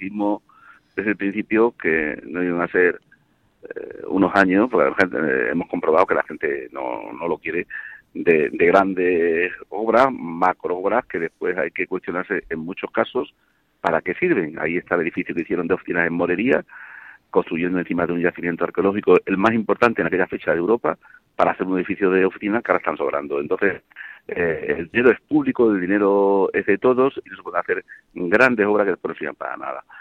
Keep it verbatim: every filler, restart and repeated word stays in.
dijimos desde el principio que no iban a ser eh, unos años, porque la gente, eh, hemos comprobado que la gente no, no lo quiere, de, de grandes obras, macro obras, que después hay que cuestionarse en muchos casos para qué sirven. Ahí está el edificio que hicieron de oficinas en Morería, construyendo encima de un yacimiento arqueológico, el más importante en aquella fecha de Europa, para hacer un edificio de oficinas que ahora están sobrando. Entonces, eh, el dinero es público, el dinero es de todos, y no se pueden hacer grandes obras que después no sirven para nada.